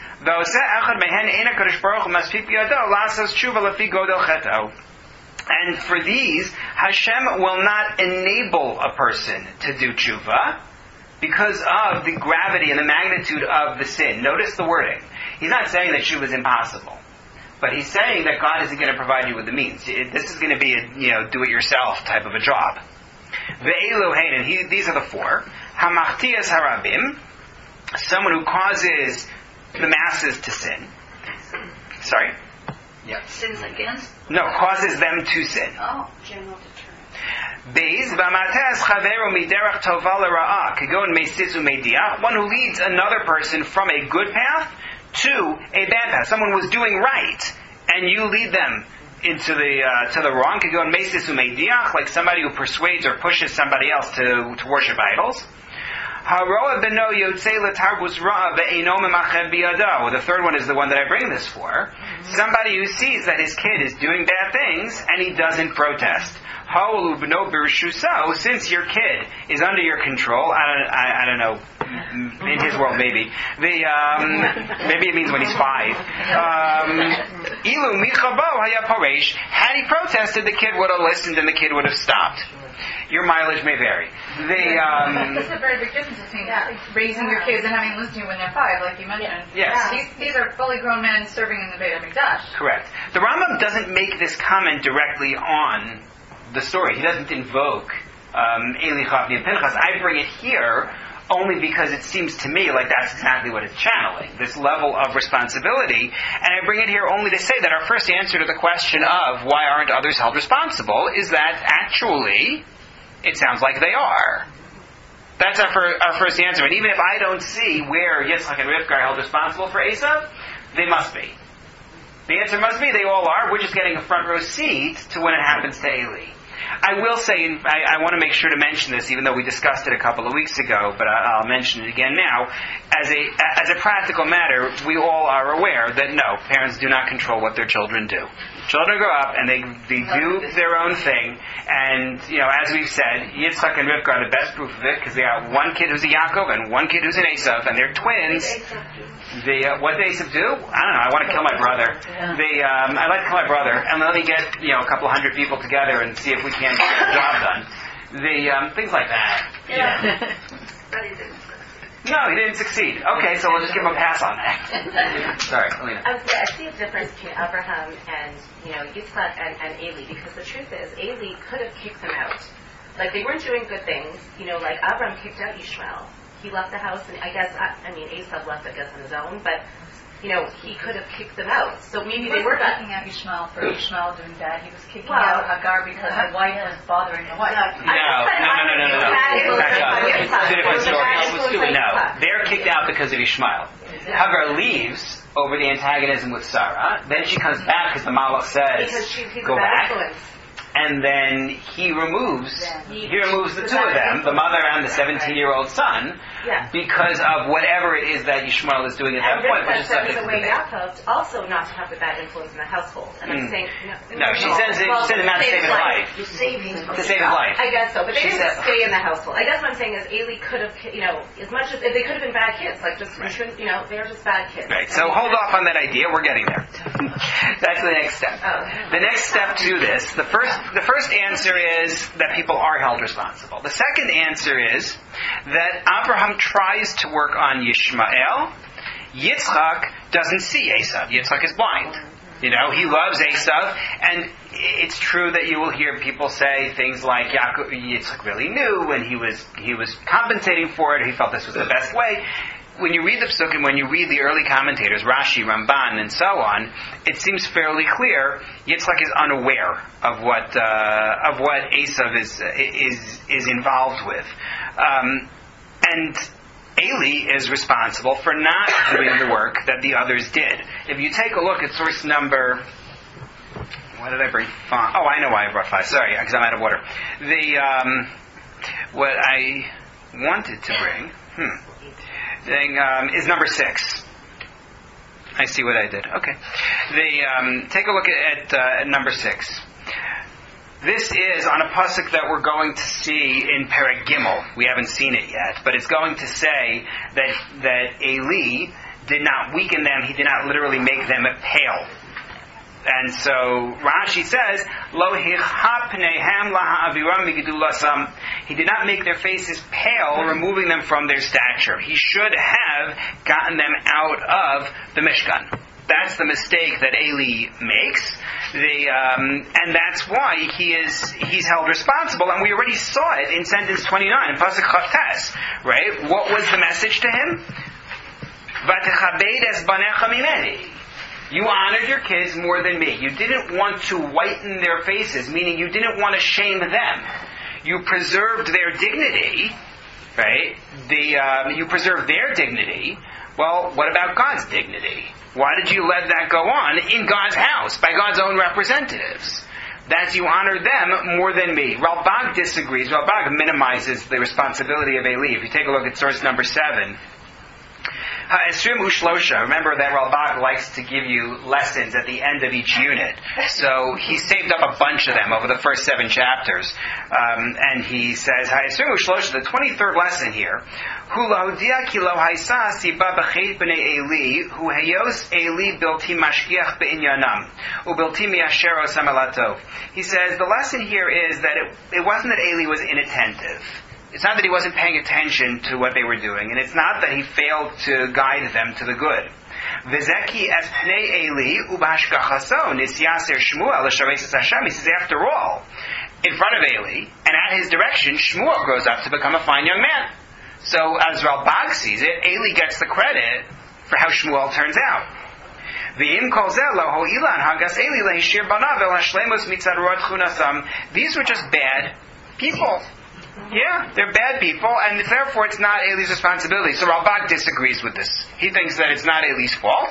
And for these, Hashem will not enable a person to do tshuva because of the gravity and the magnitude of the sin. Notice the wording. He's not saying that tshuva is impossible, but he's saying that God isn't going to provide you with the means. This is going to be a, you know, do-it-yourself type of a job. Ve'elu hein, and he, these are the four. Hamachtias harabim, someone who causes the masses to sin. Sorry? Yep. Sins against? No, causes them to sin. Oh, general deterrent. Beis v'amates chaveru miderach tova l'ra'ah, kagon meisiz u'mediach, one who leads another person from a good path to a bad path. Someone was doing right, and you lead them into the uh, to the wrong. Kagon meisiz u'mediach, like somebody who persuades or pushes somebody else to, to worship idols. Haroa beno yotzei letarbus ra'a ve'eino memacheh biyado. The third one is the one that I bring this for. Somebody who sees that his kid is doing bad things and he doesn't protest. Ha'olu beno birshuso, since your kid is under your control, I don't, I, I don't know, in his world maybe. The um, maybe it means when he's five. Ilu michabo haya paresh. Had he protested, the kid would have listened and the kid would have stopped. Your mileage may vary. They, um, There's a very big difference between yeah. raising your kids and having them listen to you when they're five, like you mentioned. Yes. These, these are fully grown men serving in the Beit HaMikdash. Correct. The Rambam doesn't make this comment directly on the story. He doesn't invoke um, Eli, Chafni, and Pinchas. I bring it here only because it seems to me like that's exactly what it's channeling, this level of responsibility. And I bring it here only to say that our first answer to the question of why aren't others held responsible is that actually it sounds like they are. That's our, fir- our first answer. And even if I don't see where Yitzchak and Rivka are held responsible for Esav, they must be. The answer must be they all are. We're just getting a front row seat to when it happens to Eli. I will say, and I, I want to make sure to mention this, even though we discussed it a couple of weeks ago, but I, I'll mention it again now. As a as a practical matter, we all are aware that no, parents do not control what their children do. Children grow up and they they do their own thing, and you know, as we've said, Yitzchak and Rivka are the best proof of it because they got one kid who's a Yaakov and one kid who's an Esav, and they're twins. The uh, what they Esav do? I don't know. I want to kill my brother. They um, I like to kill my brother, and let me get you know a couple hundred people together and see if we can't get the job done. The um, things like that. Yeah. But he didn't. No, he didn't succeed. Okay, so we'll just give him a pass on that. Sorry, Alina. I, was, I see a difference between Abraham and, you know, Yitzchak and, and Eli, because the truth is, Eli could have kicked them out. Like, they weren't doing good things. You know, like, Abraham kicked out Ishmael. He left the house, and I guess, I, I mean, Esav left, I guess, on his own, but, you know, he could have kicked them out. So maybe they were kicking out Ishmael for Ishmael doing bad. He was kicking well, out Hagar because the wife was bothering the wife. No, no, no, no, no, no, no. Back up. Two different stories. No, they're kicked out because of Ishmael. Hagar leaves over the antagonism with Sarah. Then she comes back because the Malach says, because she's, he's go a bad back. Influence. And then he removes, he removes the two of them, the mother and the seventeen-year-old son, yeah. because of whatever it is that Yishmael is doing at that and point, which is says subject to the way debate. Yaakov also not to have the bad influence in the household. And I'm Mm. saying, no, No, she says it, well, she says it not to save his life. To save his To save his life. I guess so, but they She didn't said- stay in the household. I guess what I'm saying is Eli could have, you know, as much as if they could have been bad kids, like just, Right. you know, they're just bad kids. Right, so hold off on that idea, we're getting there. That's the next step. Oh. The next step to this, the first the first answer is that people are held responsible. The second answer is that Abraham tries to work on Yishmael. Yitzchak doesn't see Esav. Yitzchak is blind. You know, he loves Esav, and it's true that you will hear people say things like Yaakov, Yitzchak really knew, and he was he was compensating for it. He felt this was the best way. When you read the Psukim, when you read the early commentators, Rashi, Ramban, and so on, it seems fairly clear Yitzchak is unaware of what uh, of what Esav is is is involved with, um, and Eli is responsible for not doing the work that the others did. If you take a look at source number, why did I bring five? Oh, I know why I brought five. Sorry, because I'm out of water. The um, what I wanted to bring. Hmm. Thing, um, is number six. I see what I did. Okay. The um, take a look at, at uh, number six. This is on a pasuk that we're going to see in Perek Gimel. We haven't seen it yet, but it's going to say that that Eli did not weaken them. He did not literally make them pale. And so Rashi says, Lo hicha pneihem laha'aviram migedulasam. He did not make their faces pale, removing them from their stature. He should have gotten them out of the Mishkan. That's the mistake that Eli makes. The, um, and that's why he is he's held responsible. And we already saw it in sentence twenty-nine, in Pasuk Chavtes, right? What was the message to him? V'techabed es banecha mimeni. You honored your kids more than me. You didn't want to whiten their faces, meaning you didn't want to shame them. You preserved their dignity, right? The um, you preserved their dignity. Well, what about God's dignity? Why did you let that go on in God's house by God's own representatives? That's you honored them more than me. Ralbag disagrees. Ralbag minimizes the responsibility of Eli. If you take a look at source number seven, Ha'esrim Ushlosha. Remember that Ralbag likes to give you lessons at the end of each unit. So he saved up a bunch of them over the first seven chapters. Um, and he says, Ha'esrim Ushlosha, the twenty-third lesson here, Hu lahodia ki lo haisa siba b'chet b'nei Eli, hu heyos Eli bilti mashgiach be'inyanam, u bilti miyashero samalatov. He says, the lesson here is that it, it wasn't that Eli was inattentive. It's not that he wasn't paying attention to what they were doing, and it's not that he failed to guide them to the good. V'zeki es pnei Eli ubashgachaso nisyaser Shmuel l'shavesis Hashem. He says, after all, in front of Eli, and at his direction, Shmuel grows up to become a fine young man. So, as Ralbag sees it, Eli gets the credit for how Shmuel turns out. V'im kol zeh lo ho'ilan hagas Eli lehishir banav el hashlemus mitzad ruach chunasam. These were just bad people. Yeah, they're bad people, and therefore it's not Eli's responsibility. So Ralbag disagrees with this. He thinks that it's not Eli's fault.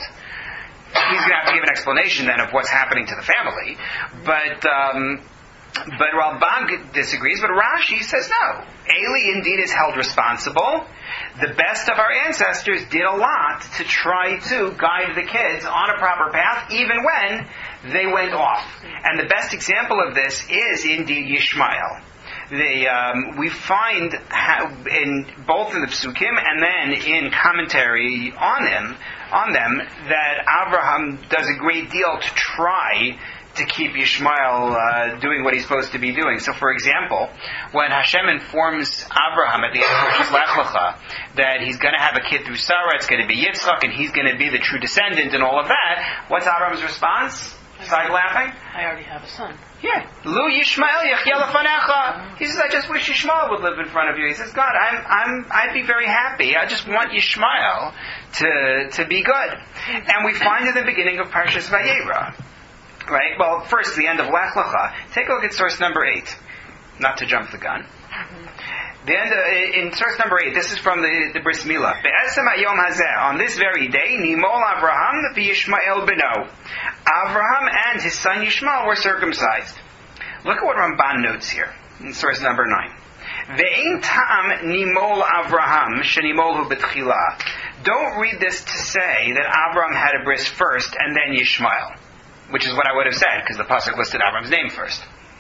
He's going to have to give an explanation then of what's happening to the family. But um, but Ralbag disagrees. But Rashi says no. Eli indeed is held responsible. The best of our ancestors did a lot to try to guide the kids on a proper path, even when they went off. And the best example of this is indeed Yishmael. The, um, we find how in both in the Psukim and then in commentary on them, on them, that Abraham does a great deal to try to keep Yishmael uh, doing what he's supposed to be doing. So, for example, when Hashem informs Abraham at the end of Lech Lecha that he's going to have a kid through Sarah, it's going to be Yitzchak, and he's going to be the true descendant and all of that, what's Abraham's response? Side laughing? I already have a son. Yeah. Lu Yishmael Yachya Lefanecha. He says, I just wish Yishmael would live in front of you. He says, God, I'm, I'm, I'd be very happy. I just want Yishmael to, to be good. And we find in the beginning of Parshas Vayera. Right? Well, first, the end of Lech Lecha. Take a look at source number eight. Not to jump the gun. Mm-hmm. The end of, in source number eight, this is from the, the Bris Milah. Be'esem hayom hazeh, on this very day, Nimol Avraham v'Yishmael beno. Avraham and his son Yishmael were circumcised. Look at what Ramban notes here, in source number nine. Ve'ein ta'am nimol Avraham shenimolhu betchila. Don't read this to say that Avraham had a bris first and then Yishmael, which is what I would have said, because the pasuk listed Avraham's name first.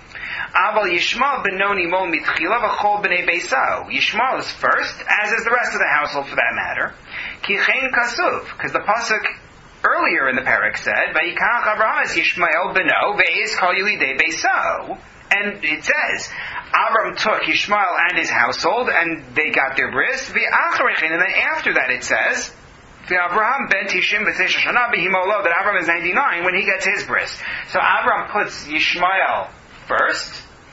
Aval Yishmael benoni mol mitchila v'chol b'nei beisau. Yishmael is first, as is the rest of the household for that matter. Ki chen kasuv, because the pasuk earlier in the parak said, Vayikach Avraham es Yishmael beno ve'ez kol yilidei beisau. And it says, Avram took Yishmael and his household, and they got their bris. V'acharechin, and then after that it says, Avraham ben Tishim v'tesha shana b'himolo, that Avram is ninety-nine when he gets his bris. So Avram puts Yishmael first,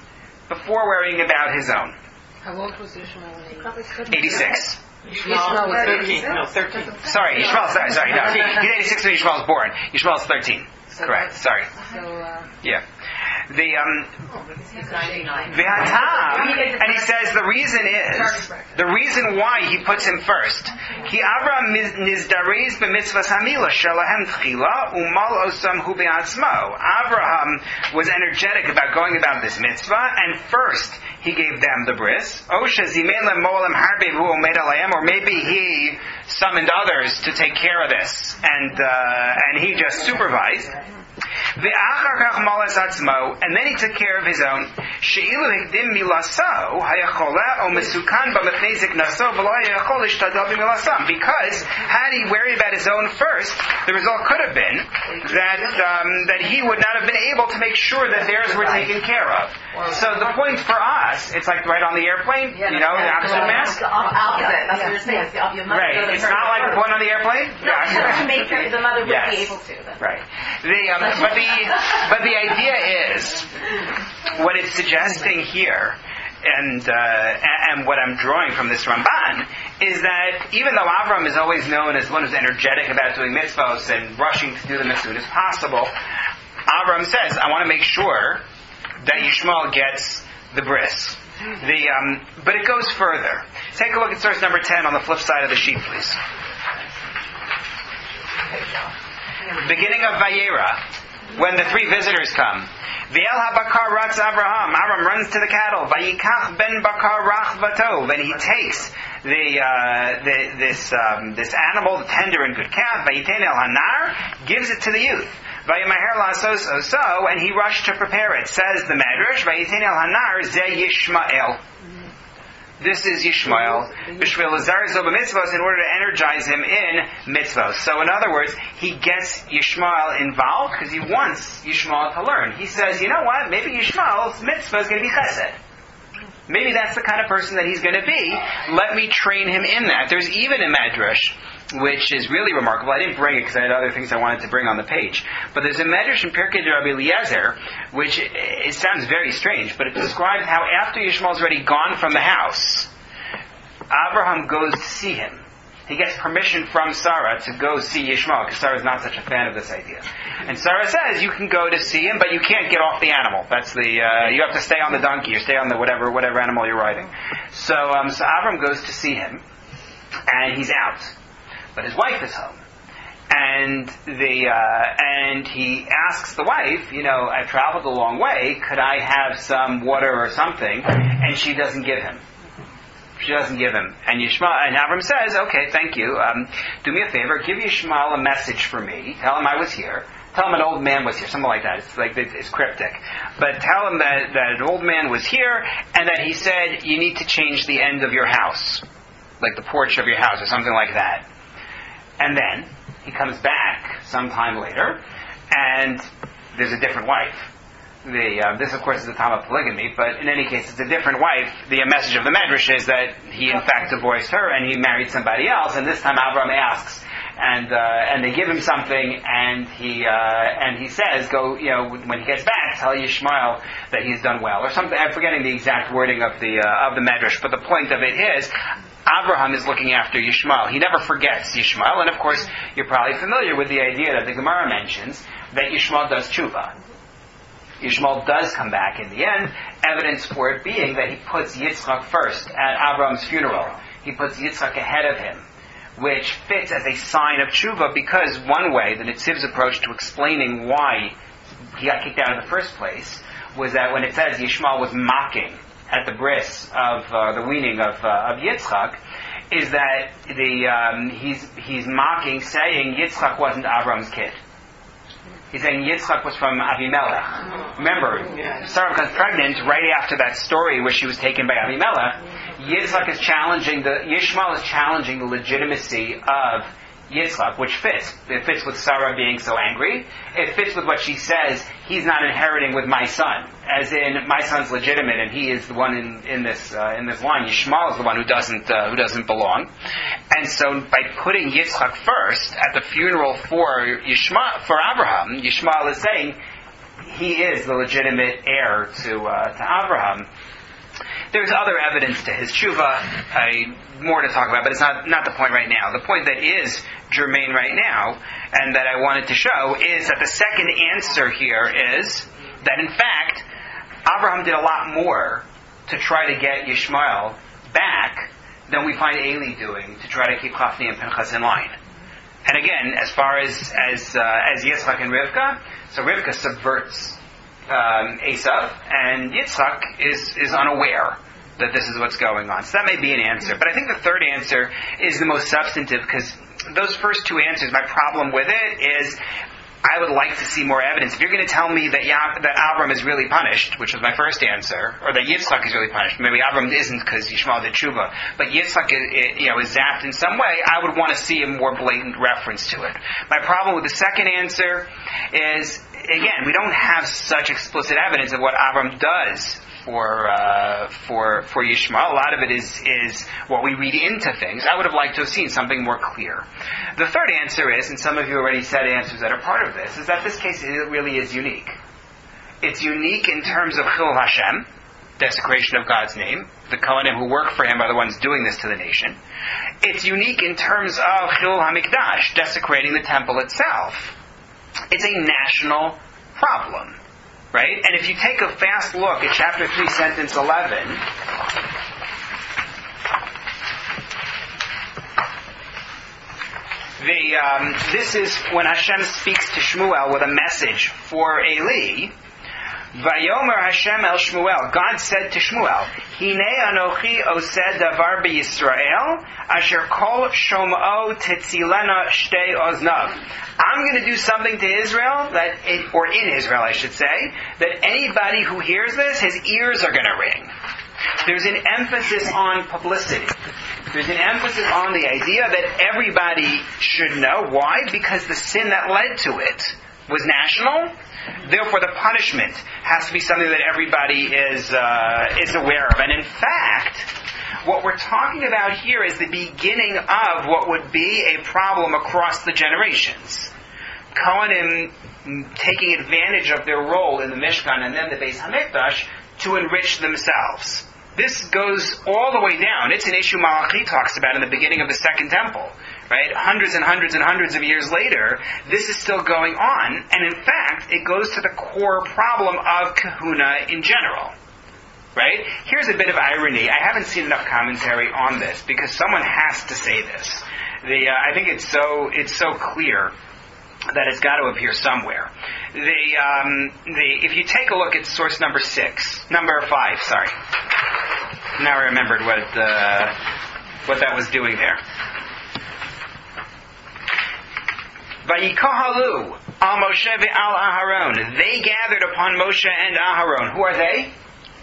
before worrying about his own. How old was Ishmael? eighty-six. Ishmael was thirteen. No, thirteen. Sorry, Yishmael, sorry, sorry, no. He's eighty-six when Yishmael was born. Yishmael's thirteen. So correct, sorry. So, uh, yeah. The, um, He's ninety-nine. V'hatam, and he says the reason is, the reason why he puts him first, Ki Avram nizdareis b'mitzvahs hamila shalahem tchila umal osam hu be'atzmo. Avraham was energetic about going about this mitzvah, and first he gave them the bris. Osha zimen lem mo'alim harbe v'hu omed alayim, or maybe he summoned others to take care of this, and uh, and he just supervised. Ve'achar kach malas atzmo, and then he took care of his own. She'ilu hikdim milaso hayacholeh o mesukan b'mefnezik naso v'lo hayachol ishtadel b'milasam. Because had he worried about his own first, the result could have been that um, that he would not have been able to make sure that theirs were taken care of. So the point for us, it's like right on the airplane, you know, the opposite mask. The opposite. That's what you're saying. It's the opposite. Right. It's not like the point on the airplane. No, to make her, the mother would Yes. be able to. Then. Right. The, um, but the but the idea is what it's suggesting here, and uh, and what I'm drawing from this Ramban is that even though Avram is always known as one who's energetic about doing mitzvahs and rushing to do them as soon as possible, Avram says, "I want to make sure that Yishmael gets the bris." The um, but it goes further. Take a look at source number ten on the flip side of the sheet, please. Beginning of Vayera, when the three visitors come. V'el ha-bakar ratz Avraham. Avram runs to the cattle. Vayikach ben bakar rach vatov. And he takes the, uh, the this um, this animal, the tender and good calf. Vayiten el hanar, gives it to the youth. Vayimaher la'asos oso, and he rushed to prepare it. Says the Medrash, Vayiten el hanar ze Yishmael. This is Yishmael, B'shvil Lazarzo b'mitzvos, in order to energize him in mitzvos. So in other words, he gets Yishmael involved because he wants Yishmael to learn. He says, you know what, maybe Yishmael's mitzvah is going to be chesed. Maybe that's the kind of person that he's going to be. Let me train him in that. There's even a Medrash, which is really remarkable. I didn't bring it because I had other things I wanted to bring on the page. But there's a Medrash in Pirkei Rabbi Eliezer, which it sounds very strange, but it describes how after Yishmael's already gone from the house, Abraham goes to see him. He gets permission from Sarah to go see Yishmael, because Sarah's not such a fan of this idea. And Sarah says, you can go to see him, but you can't get off the animal. That's the, uh, you have to stay on the donkey, or stay on the whatever, whatever animal you're riding. So, um, so Avram goes to see him, and he's out. But his wife is home. And the, uh, and he asks the wife, you know, I've traveled a long way, could I have some water or something? And she doesn't give him. She doesn't give him. And Yishmael, and Avram says, okay, thank you. Um, do me a favor, give Yishmael a message for me. Tell him I was here. Tell him an old man was here. Something like that. It's like, it's cryptic. But tell him that, that an old man was here, and that he said, you need to change the end of your house. Like the porch of your house, or something like that. And then, he comes back sometime later, and there's a different wife. The, uh, this, of course, is the time of polygamy, but in any case, it's a different wife. The message of the Medrash is that he, in fact, divorced her and he married somebody else. And this time, Avram asks, and uh, and they give him something, and he uh, and he says, "Go, you know, when he gets back, tell Yishmael that he's done well," or something. I'm forgetting the exact wording of the uh, of the Medrash, but the point of it is, Abraham is looking after Yishmael. He never forgets Yishmael, and of course, you're probably familiar with the idea that the Gemara mentions that Yishmael does tshuva. Yishmael does come back in the end, evidence for it being that he puts Yitzchak first at Avram's funeral. He puts Yitzchak ahead of him, which fits as a sign of tshuva, because one way, the Nitziv's approach to explaining why he got kicked out in the first place, was that when it says Yishmael was mocking at the bris of uh, the weaning of, uh, of Yitzchak, is that the um, he's he's mocking, saying Yitzchak wasn't Avram's kid. He's saying Yitzchak was from Avimelech. Remember, Sarah becomes pregnant right after that story where she was taken by Avimelech. Yitzchak is challenging the, Yishmael is challenging the legitimacy of Yitzchak, which fits. It fits with Sarah being so angry. It fits with what she says, he's not inheriting with my son. As in, my son's legitimate and he is the one in, in this uh, in this line. Yishmael is the one who doesn't uh, who doesn't belong. And so by putting Yitzchak first at the funeral for Yishmael, for Abraham, Yishmael is saying he is the legitimate heir to uh, to Abraham. There's other evidence to his tshuva, I, more to talk about, but it's not, not the point right now. The point that is germane right now, and that I wanted to show, is that the second answer here is that, in fact, Abraham did a lot more to try to get Yishmael back than we find Eli doing to try to keep Chafni and Pinchas in line. And again, as far as as, uh, as Yitzchak and Rivka, so Rivka subverts Um, Esav, and Yitzchak is, is unaware that this is what's going on. So that may be an answer. But I think the third answer is the most substantive, because those first two answers, my problem with it is I would like to see more evidence. If you're going to tell me that Ya- that Avram is really punished, which was my first answer, or that Yitzchak is really punished, maybe Avram isn't because Yishmael did tshuva, but Yitzchak is, you know, is zapped in some way, I would want to see a more blatant reference to it. My problem with the second answer is, again, we don't have such explicit evidence of what Avram does for uh, for for Yishmael. A lot of it is is what we read into things. I would have liked to have seen something more clear. The third answer is, and some of you already said answers that are part of this, is that this case really is unique. It's unique in terms of Chil Hashem, desecration of God's name. The Kohanim who work for him are the ones doing this to the nation. It's unique in terms of Chil HaMikdash, desecrating the temple itself. It's a national problem. Right? And if you take a fast look at chapter three, sentence eleven, the, um, this is when Hashem speaks to Shmuel with a message for Eli. Vayomer Hashem el Shmuel. God said to Shmuel, Hinei anochi oseh davar b'Yisrael, asher kol shom'o tetzilena shtei oznav. I'm going to do something to Israel, that, it, or in Israel I should say, that anybody who hears this, his ears are going to ring. There's an emphasis on publicity. There's an emphasis on the idea that everybody should know. Why? Because the sin that led to it was national. Therefore, the punishment has to be something that everybody is uh, is aware of. And in fact, what we're talking about here is the beginning of what would be a problem across the generations. Kohanim taking advantage of their role in the Mishkan and then the Beis HaMikdash to enrich themselves. This goes all the way down. It's an issue Malachi talks about in the beginning of the Second Temple. Right? Hundreds and hundreds and hundreds of years later, this is still going on. And in fact, it goes to the core problem of kahuna in general. Right? Here's a bit of irony. I haven't seen enough commentary on this because someone has to say this. The, uh, I think it's so it's so clear that it's got to appear somewhere. The, um, the if you take a look at source number six, number five, sorry. Now I remembered what uh, what that was doing there. Vayikahalu al Moshe ve'al Aharon. They gathered upon Moshe and Aharon. Who are they?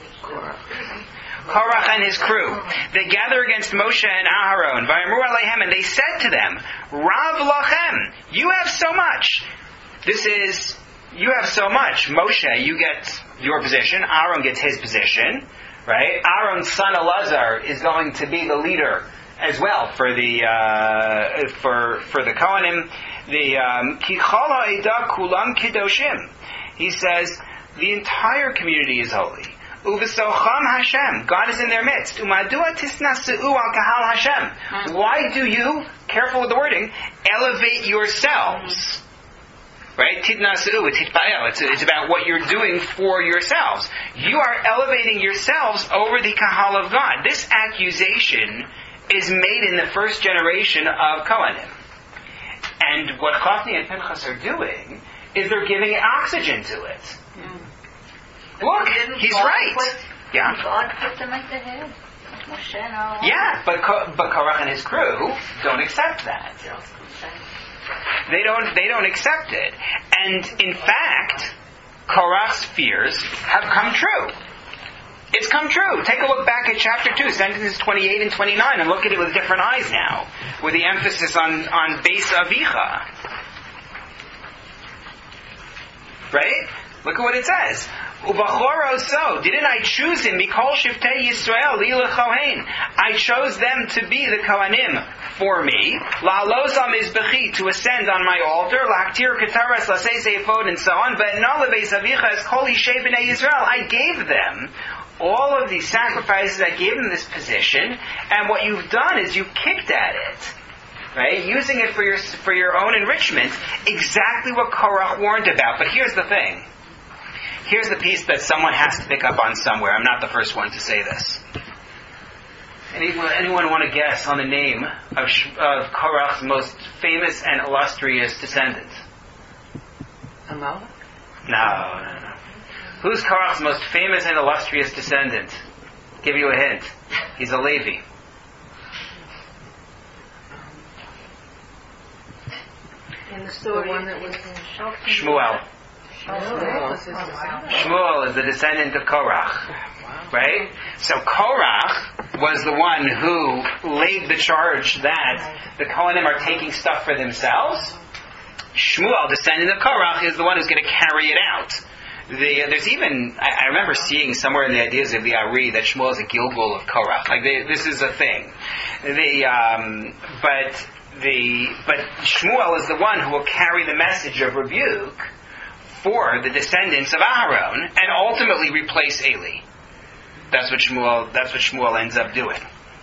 Korach and his crew. They gather against Moshe and Aharon. Vayamru aleihem, and they said to them, Rav lachem, you have so much. This is, you have so much. Moshe, you get your position. Aaron gets his position. Right? Aaron's son Elazar is going to be the leader as well for the uh, for for the Kohanim. The Ki chol ha'edah kulam kedoshim. He says the entire community is holy. Uvesocham Hashem. God is in their midst. Umadua tisnaseu al kahal Hashem. Why do you, careful with the wording, elevate yourselves? Right? Titnaseu, titpael. It's, it's about what you're doing for yourselves. You are elevating yourselves over the kahal of God. This accusation is made in the first generation of Kohanim. And what Chofni and Pinchas are doing is they're giving oxygen to it. Mm. Look, he's God right. Put, yeah. God put them at the head. Moshe and Aaron. Yeah, but but Korach and his crew don't accept that. They don't. They don't accept it. And in fact, Korach's fears have come true. It's come true. Take a look back at chapter two, sentences twenty-eight and twenty-nine, and look at it with different eyes now, with the emphasis on, on Beis Avicha. Right? Look at what it says. Ubachoro so, didn't I choose him? Mikol Shiftei Yisrael li lechohen. I chose them to be the Kohanim for me. La'alos al mizbechi, to ascend on my altar. La'aktir ketaras lasei seifod, and so on. But no lebeis avicha es kol yishei b'nei Yisrael. I gave them all of these sacrifices. I gave them this position, and what you've done is you've kicked at it. Right? Using it for your for your own enrichment. Exactly what Korach warned about. But here's the thing. Here's the piece that someone has to pick up on somewhere. I'm not the first one to say this. Anyone, anyone want to guess on the name of, of Korach's most famous and illustrious descendant? Amalek? No, no, no. Who's Korach's most famous and illustrious descendant? Give you a hint. He's a Levi. in the story. The one that was Shmuel. Shmuel is the descendant of Korach. Right? So Korach was the one who laid the charge that the Kohanim are taking stuff for themselves. Shmuel, descendant of Korach, is the one who's going to carry it out. The, uh, there's even, I, I remember seeing somewhere in the ideas of the Ari that Shmuel is a Gilgul of Korach. Like, they, this is a thing. The, um, but the, but Shmuel is the one who will carry the message of rebuke for the descendants of Aharon and ultimately replace Eli. That's what Shmuel, that's what Shmuel ends up doing.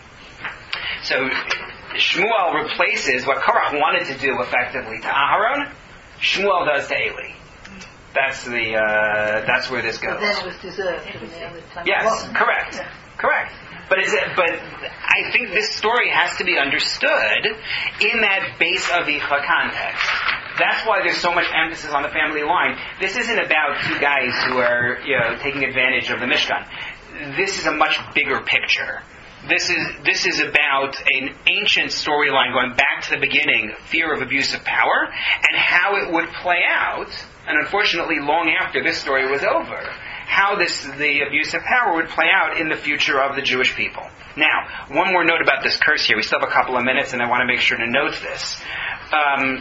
So, Shmuel replaces what Korach wanted to do effectively to Aharon, Shmuel does to Eli. That's the uh, that's where this goes. But then it was deserved. Yes, correct, correct. But is it, but I think this story has to be understood in that Beis Avicha context. That's why there's so much emphasis on the family line. This isn't about two guys who are, you know, taking advantage of the Mishkan. This is a much bigger picture. This is this is about an ancient storyline going back to the beginning, fear of abuse of power, and how it would play out. And unfortunately, long after this story was over, how this the abuse of power would play out in the future of the Jewish people. Now, one more note about this curse here. We still have a couple of minutes, and I want to make sure to note this. Um,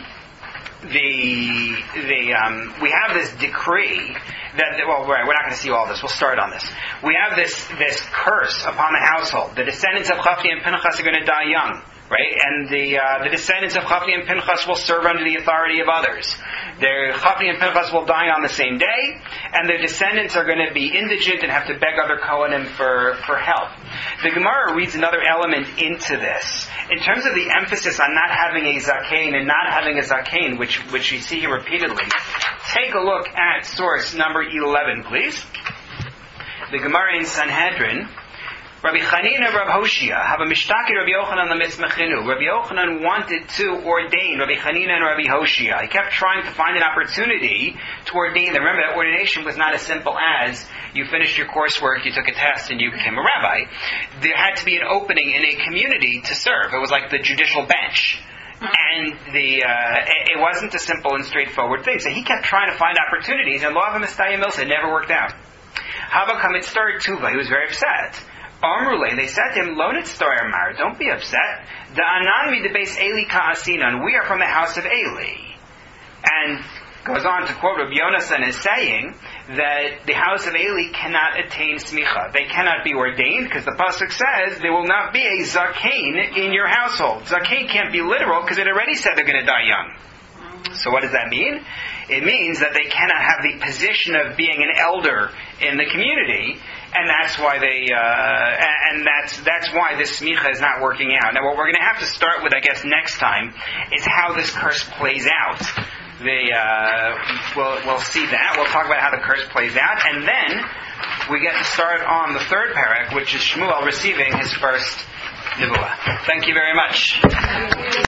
the the um, we have this decree that well, right, we're not going to see all this. We'll start on this. We have this this curse upon the household. The descendants of Chafni and Pinchas are going to die young, right? And the uh, the descendants of Chafni and Pinchas will serve under the authority of others. Their Chafni and Pinchas will die on the same day, and their descendants are going to be indigent and have to beg other Kohanim for for help. The Gemara reads another element into this in terms of the emphasis on not having a zakein and not having a zakein, which which you see here repeatedly. Take a look at source number eleven, please. The Gemara in Sanhedrin. Rabbi Chanina and Rabbi Hoshea have a mishtaki Rabbi Yochanan l'mitzmechinu. Rabbi Yochanan wanted to ordain Rabbi Chanina and Rabbi Hoshea. He kept trying to find an opportunity to ordain them. Remember, that ordination was not as simple as you finished your coursework, you took a test, and you became a rabbi. There had to be an opening in a community to serve. It was like the judicial bench. And the uh, it wasn't a simple and straightforward thing. So he kept trying to find opportunities, and Lo Ava Mistaya Milsa, it never worked out. Hava Kamitztar Tuva, he was very upset. Amrule, they said to him, Lo Nitztar Amar, don't be upset. The Anan mi the base Eli Ka'asinan, we are from the house of Eli. And goes on to quote Rabbi Yonasan as saying that the house of Eli cannot attain smicha. They cannot be ordained because the pasuk says there will not be a zakein in your household. Zakein can't be literal because it already said they're going to die young. So what does that mean? It means that they cannot have the position of being an elder in the community, and that's why they, uh, and that's that's why this smicha is not working out. Now, what we're going to have to start with, I guess, next time is how this curse plays out. The uh, we'll we'll see that. We'll talk about how the curse plays out, and then we get to start on the third parak, which is Shmuel receiving his first nevuah. Thank you very much.